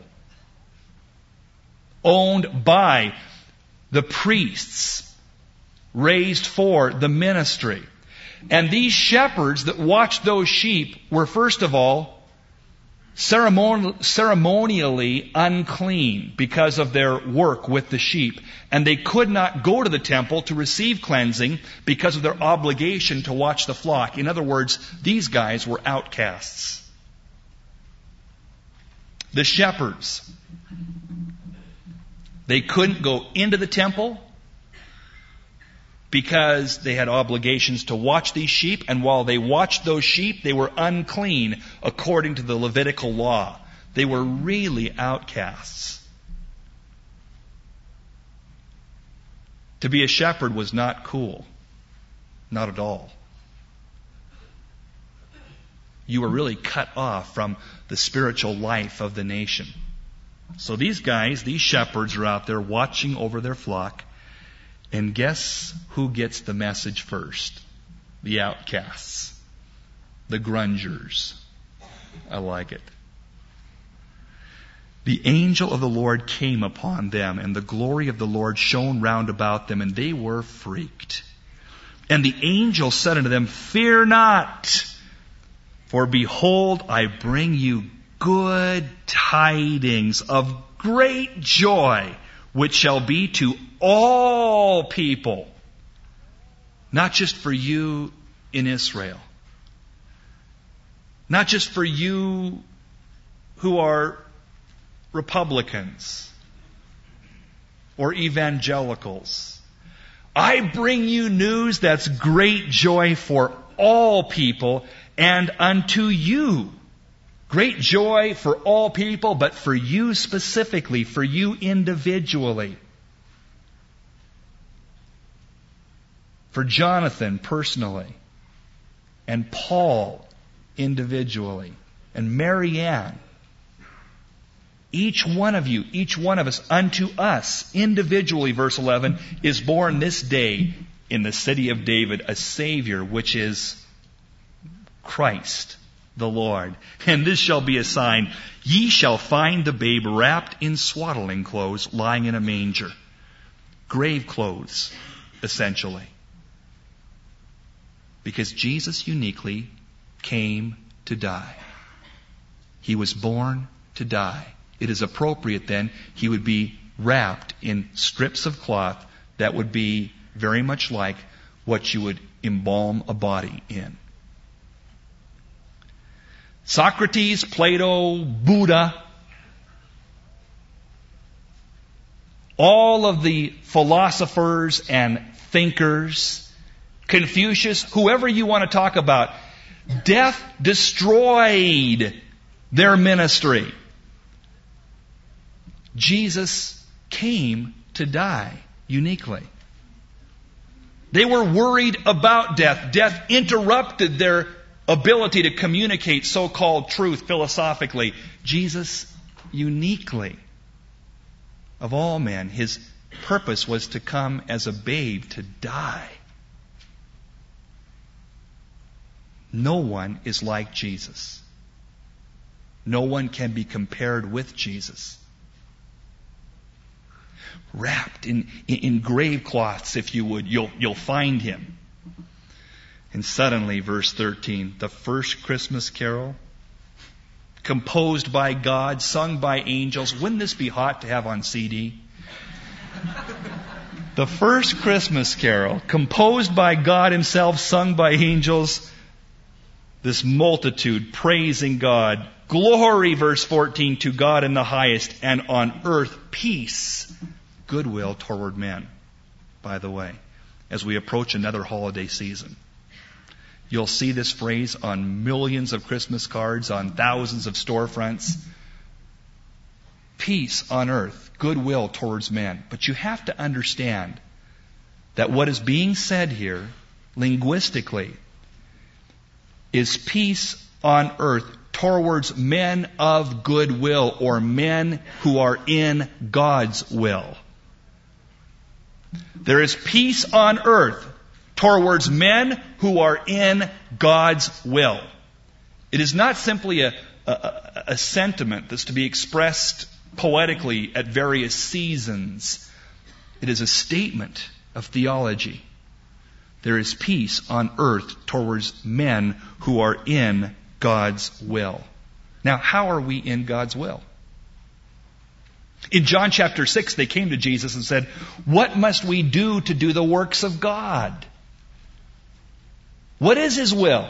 owned by the priests, raised for the ministry. And these shepherds that watched those sheep were, first of all, ceremoni- ceremonially unclean because of their work with the sheep. And they could not go to the temple to receive cleansing because of their obligation to watch the flock. In other words, these guys were outcasts. The shepherds, they couldn't go into the temple because they had obligations to watch these sheep, and while they watched those sheep, they were unclean according to the Levitical law. They were really outcasts. To be a shepherd was not cool. Not at all. You were really cut off from the spiritual life of the nation. So these guys, these shepherds are out there watching over their flock. And guess who gets the message first? The outcasts. The grungers. I like it. The angel of the Lord came upon them, and the glory of the Lord shone round about them, and they were freaked. And the angel said unto them, Fear not, for behold, I bring you good tidings of great joy, which shall be to all people, not just for you in Israel, not just for you who are Republicans or evangelicals. I bring you news that's great joy for all people, and unto you. Great joy for all people, but for you specifically, for you individually. For Jonathan personally. and Paul individually, and Mary Ann. Each one of you, each one of us, unto us individually, verse eleven, is born this day in the city of David a Savior, which is Christ the Lord. And this shall be a sign. Ye shall find the babe wrapped in swaddling clothes, lying in a manger. Grave clothes, essentially. Because Jesus uniquely came to die. He was born to die. It is appropriate then he would be wrapped in strips of cloth that would be very much like what you would embalm a body in. Socrates, Plato, Buddha, all of the philosophers and thinkers, Confucius, whoever you want to talk about, death destroyed their ministry. Jesus came to die uniquely. They were worried about death. Death interrupted their ability to communicate so-called truth philosophically. Jesus uniquely, of all men, his purpose was to come as a babe to die. No one is like Jesus. No one can be compared with Jesus. Wrapped in, in, in grave cloths, if you would, you'll, you'll find him. And suddenly, verse thirteen, the first Christmas carol, composed by God, sung by angels. Wouldn't this be hot to have on C D? The first Christmas carol, composed by God himself, sung by angels. This multitude praising God. Glory, verse fourteen, to God in the highest, and on earth peace, goodwill toward men. By the way, as we approach another holiday season, you'll see this phrase on millions of Christmas cards, on thousands of storefronts. Peace on earth, goodwill towards men. But you have to understand that what is being said here, linguistically, is peace on earth towards men of goodwill, or men who are in God's will. There is peace on earth towards men who are in God's will. It is not simply a, a, a sentiment that's to be expressed poetically at various seasons. It is a statement of theology. There is peace on earth towards men who are in God's will. Now, how are we in God's will? In John chapter six, they came to Jesus and said, "What must we do to do the works of God?" What is his will?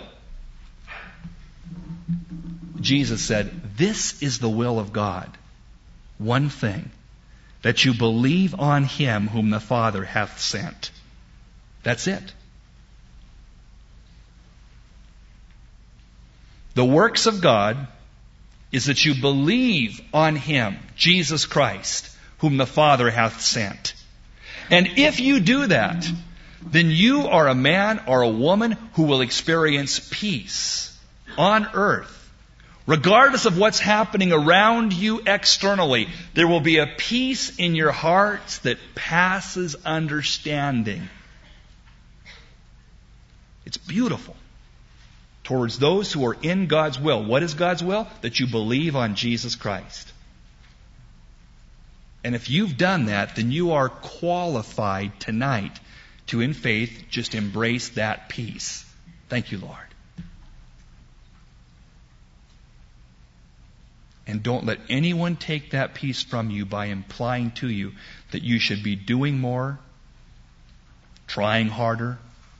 Jesus said, "This is the will of God. One thing, that you believe on him whom the Father hath sent." That's it. The works of God is that you believe on him, Jesus Christ, whom the Father hath sent. And if you do that, then you are a man or a woman who will experience peace on earth. Regardless of what's happening around you externally, there will be a peace in your hearts that passes understanding. It's beautiful. Towards those who are in God's will. What is God's will? That you believe on Jesus Christ. And if you've done that, then you are qualified tonight to, in faith, just embrace that peace. Thank you, Lord. And don't let anyone take that peace from you by implying to you that you should be doing more, trying harder,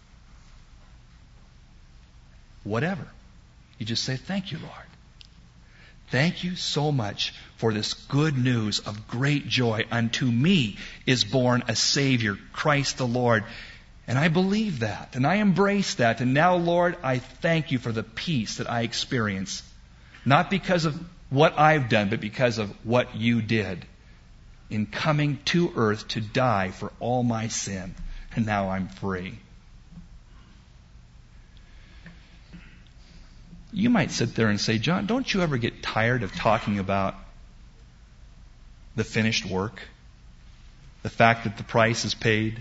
whatever. You just say, "Thank you, Lord. Thank you so much for this good news of great joy. Unto me is born a Savior, Christ the Lord." And I believe that, and I embrace that. And now, Lord, I thank you for the peace that I experience. Not because of what I've done, but because of what you did in coming to earth to die for all my sin. And now I'm free. You might sit there and say, John, don't you ever get tired of talking about the finished work? The fact that the price is paid?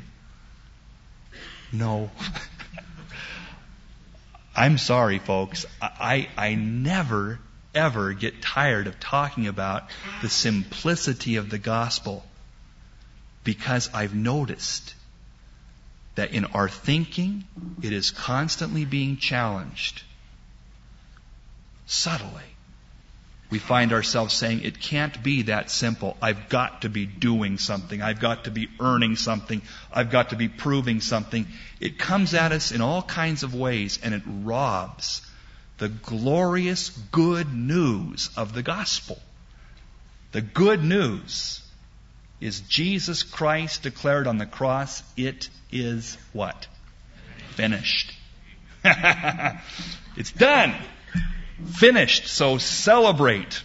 No. I'm sorry, folks. I, I never, ever get tired of talking about the simplicity of the gospel, because I've noticed that in our thinking, it is constantly being challenged. Subtly. We find ourselves saying, it can't be that simple. I've got to be doing something. I've got to be earning something. I've got to be proving something. It comes at us in all kinds of ways, and it robs the glorious good news of the gospel. The good news is Jesus Christ declared on the cross, it is what? Finished. It's done. Finished. So celebrate.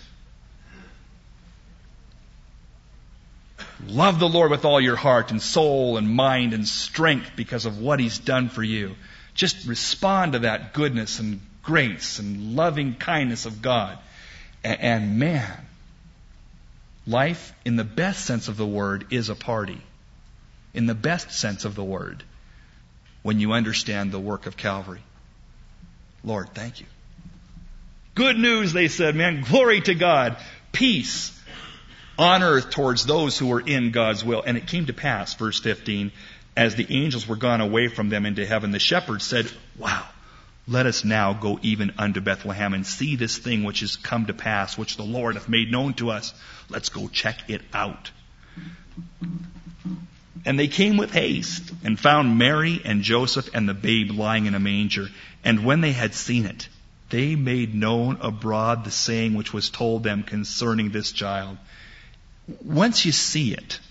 Love the Lord with all your heart and soul and mind and strength because of what He's done for you. Just respond to that goodness and grace and loving kindness of God. And, and man, life in the best sense of the word is a party. In the best sense of the word. When you understand the work of Calvary. Lord, thank you. Good news, they said, man. Glory to God. Peace on earth towards those who were in God's will. And it came to pass, verse fifteen, as the angels were gone away from them into heaven, the shepherds said, wow, let us now go even unto Bethlehem and see this thing which is come to pass, which the Lord hath made known to us. Let's go check it out. And they came with haste and found Mary and Joseph and the babe lying in a manger. And when they had seen it, they made known abroad the saying which was told them concerning this child. Once you see it,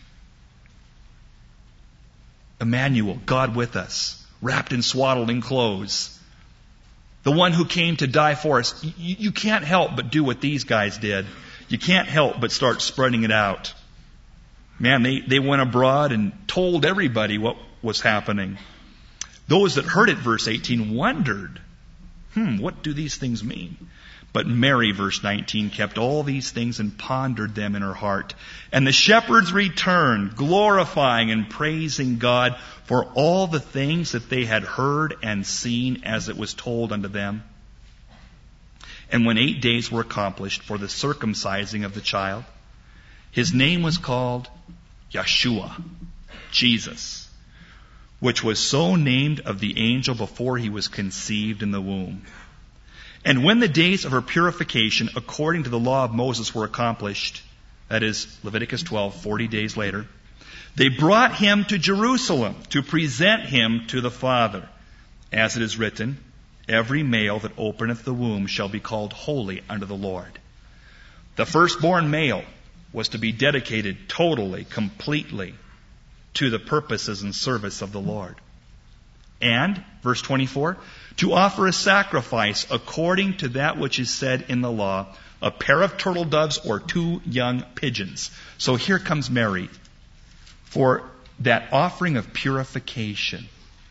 Emmanuel, God with us, wrapped in swaddling clothes, the one who came to die for us, you, you can't help but do what these guys did. You can't help but start spreading it out. Man, they, they went abroad and told everybody what was happening. Those that heard it, verse eighteen, wondered, hmm, what do these things mean? But Mary, verse nineteen, kept all these things and pondered them in her heart. And the shepherds returned, glorifying and praising God for all the things that they had heard and seen as it was told unto them. And when eight days were accomplished for the circumcising of the child, his name was called Yeshua, Jesus, which was so named of the angel before he was conceived in the womb. And when the days of her purification, according to the law of Moses, were accomplished, that is, Leviticus twelve, forty days later, they brought him to Jerusalem to present him to the Father. As it is written, every male that openeth the womb shall be called holy unto the Lord. The firstborn male was to be dedicated totally, completely to the purposes and service of the Lord. And, verse twenty-four, to offer a sacrifice according to that which is said in the law, a pair of turtle doves or two young pigeons. So here comes Mary for that offering of purification.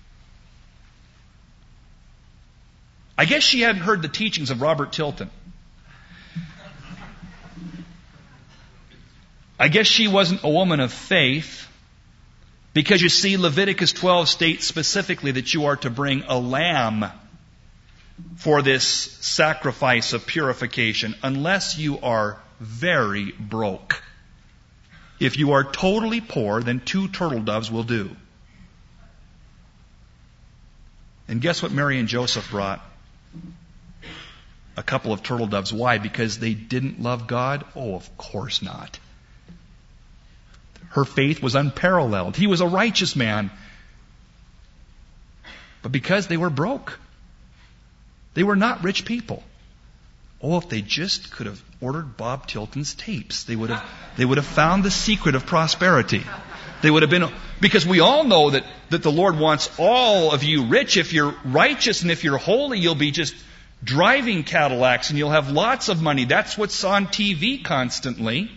I guess she hadn't heard the teachings of Robert Tilton. I guess she wasn't a woman of faith. Because you see, Leviticus twelve states specifically that you are to bring a lamb for this sacrifice of purification, unless you are very broke. If you are totally poor, then two turtle doves will do. And guess what Mary and Joseph brought? A couple of turtle doves. Why? Because they didn't love God? Oh, of course not. Her faith was unparalleled. He was a righteous man. But because they were broke, they were not rich people. Oh, if they just could have ordered Bob Tilton's tapes, they would have, they would have found the secret of prosperity. They would have been, because we all know that, that the Lord wants all of you rich. If you're righteous and if you're holy, you'll be just driving Cadillacs and you'll have lots of money. That's what's on T V constantly.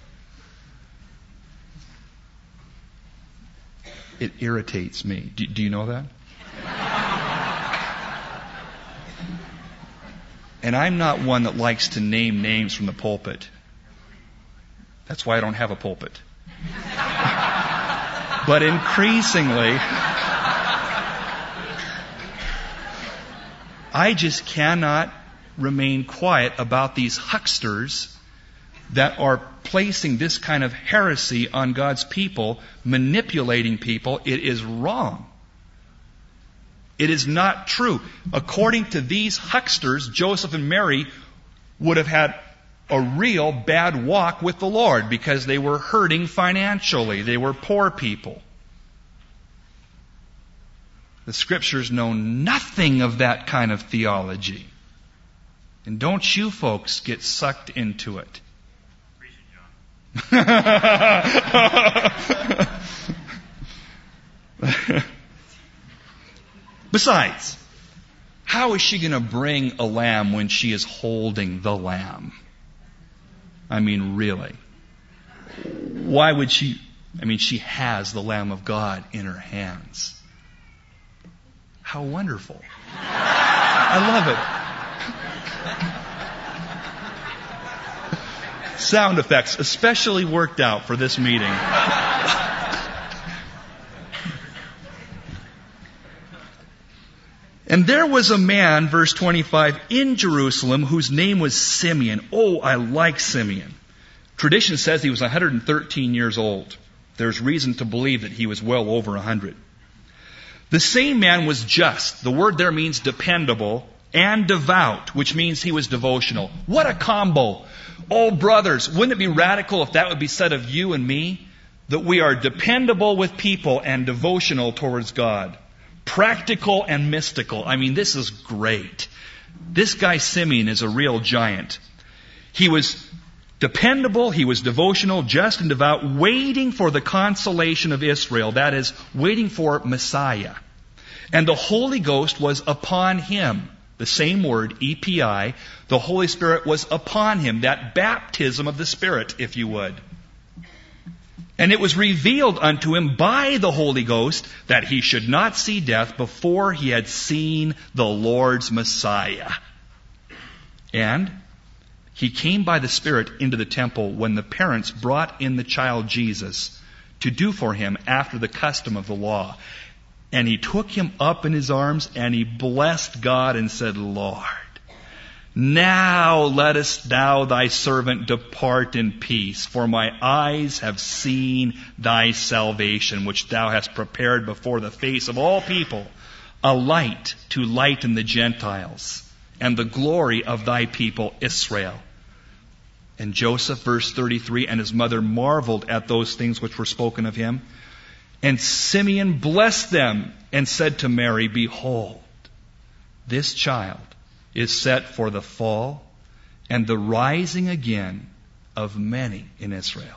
It irritates me. Do, do you know that? And I'm not one that likes to name names from the pulpit. That's why I don't have a pulpit. But increasingly, I just cannot remain quiet about these hucksters that are placing this kind of heresy on God's people, manipulating people. It is wrong. It is not true. According to these hucksters, Joseph and Mary would have had a real bad walk with the Lord because they were hurting financially. They were poor people. The Scriptures know nothing of that kind of theology. And don't you folks get sucked into it. Besides, how is she going to bring a lamb when she is holding the lamb? I mean, really. Why would she? I mean, she has the Lamb of God in her hands. How wonderful. I love it. Sound effects especially worked out for this meeting. And there was a man, verse twenty-five, in Jerusalem whose name was Simeon. Oh, I like Simeon. Tradition says he was one hundred thirteen years old. There's reason to believe that he was well over one hundred. The same man was just. The word there means dependable, and devout, which means he was devotional. What a combo. Oh, brothers, wouldn't it be radical if that would be said of you and me? That we are dependable with people and devotional towards God. Practical and mystical. I mean, this is great. This guy Simeon is a real giant. He was dependable, he was devotional, just and devout, waiting for the consolation of Israel. That is, waiting for Messiah. And the Holy Ghost was upon him. The same word, E P I. The Holy Spirit was upon him. That baptism of the Spirit, if you would. And it was revealed unto him by the Holy Ghost that he should not see death before he had seen the Lord's Messiah. And he came by the Spirit into the temple when the parents brought in the child Jesus to do for him after the custom of the law. And he took him up in his arms and he blessed God and said, Lord, now lettest thou thy servant depart in peace, for my eyes have seen thy salvation, which thou hast prepared before the face of all people, a light to lighten the Gentiles, and the glory of thy people Israel. And Joseph, verse thirty-three, and his mother marveled at those things which were spoken of him. And Simeon blessed them and said to Mary, Behold, this child is set for the fall and the rising again of many in Israel.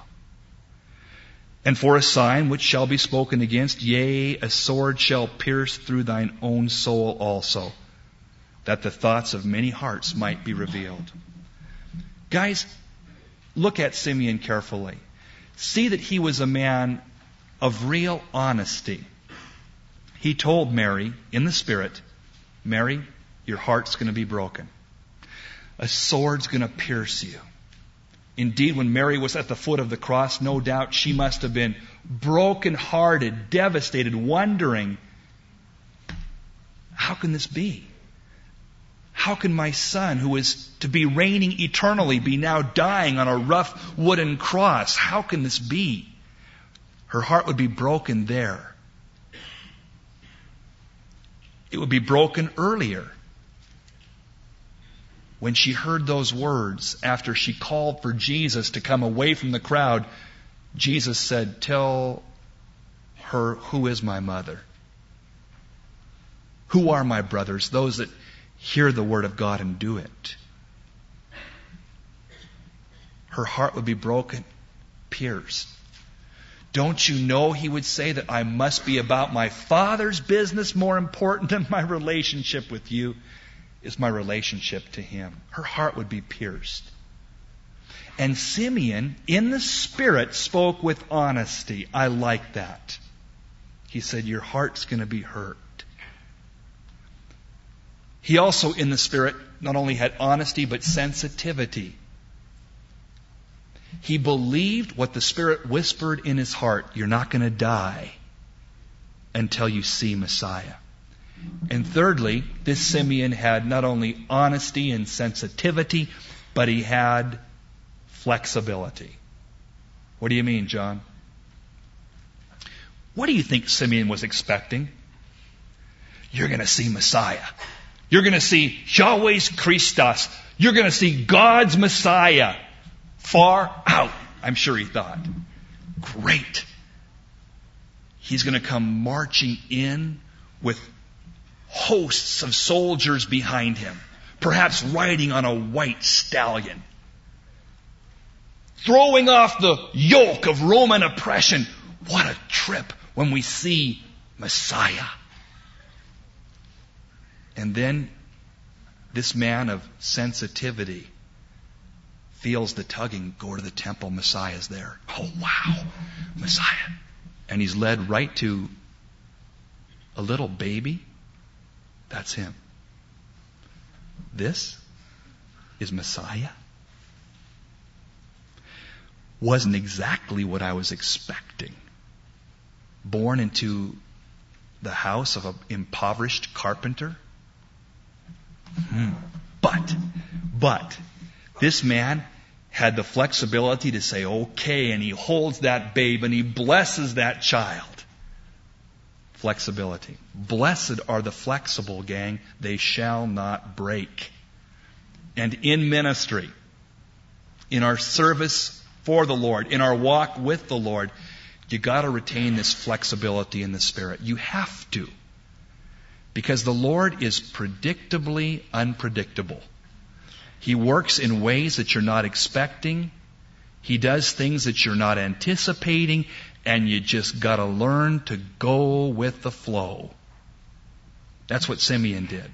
And for a sign which shall be spoken against, yea, a sword shall pierce through thine own soul also, that the thoughts of many hearts might be revealed. Guys, look at Simeon carefully. See that he was a man of real honesty. He told Mary in the Spirit, Mary, your heart's going to be broken. A sword's going to pierce you. Indeed, when Mary was at the foot of the cross, no doubt she must have been broken-hearted, devastated, wondering, how can this be? How can my son, who is to be reigning eternally, be now dying on a rough wooden cross? How can this be? Her heart would be broken there. It would be broken earlier, when she heard those words after she called for Jesus to come away from the crowd. Jesus said, tell her, who is my mother? Who are my brothers? Those that hear the word of God and do it. Her heart would be broken, pierced. Don't you know, he would say, that I must be about my Father's business. More important than my relationship with you is my relationship to him. Her heart would be pierced. And Simeon, in the Spirit, spoke with honesty. I like that. He said, your heart's going to be hurt. He also, in the Spirit, not only had honesty, but sensitivity. He believed what the Spirit whispered in his heart. You're not going to die until you see Messiah. And thirdly, this Simeon had not only honesty and sensitivity, but he had flexibility. What do you mean, John? What do you think Simeon was expecting? You're going to see Messiah. You're going to see Yahweh's Christos. You're going to see God's Messiah. Far out, I'm sure he thought. Great. He's going to come marching in with hosts of soldiers behind him, perhaps riding on a white stallion, throwing off the yoke of Roman oppression. What a trip when we see Messiah. And then this man of sensitivity feels the tugging. Go to the temple. Messiah's there. Oh, wow. Messiah. And he's led right to a little baby. That's him. This is Messiah. Wasn't exactly what I was expecting. Born into the house of an impoverished carpenter. Hmm. But, but, this man had the flexibility to say, okay, and he holds that babe and he blesses that child. Flexibility. Blessed are the flexible, gang. They shall not break. And in ministry, in our service for the Lord, in our walk with the Lord, you got to retain this flexibility in the Spirit. You have to. Because the Lord is predictably unpredictable. He works in ways that you're not expecting. He does things that you're not anticipating. And you just got to learn to go with the flow. That's what Simeon did.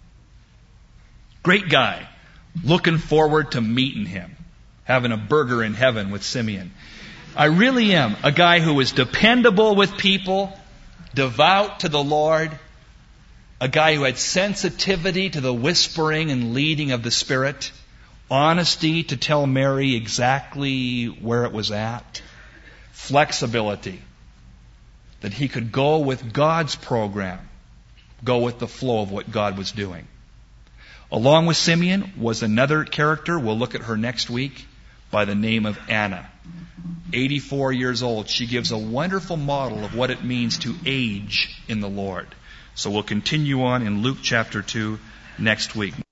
Great guy. Looking forward to meeting him. Having a burger in heaven with Simeon. I really am a guy who is dependable with people. Devout to the Lord. A guy who had sensitivity to the whispering and leading of the Spirit. Honesty to tell Mary exactly where it was at. Flexibility. That he could go with God's program. Go with the flow of what God was doing. Along with Simeon was another character. We'll look at her next week by the name of Anna. eighty-four years old. She gives a wonderful model of what it means to age in the Lord. So we'll continue on in Luke chapter two next week.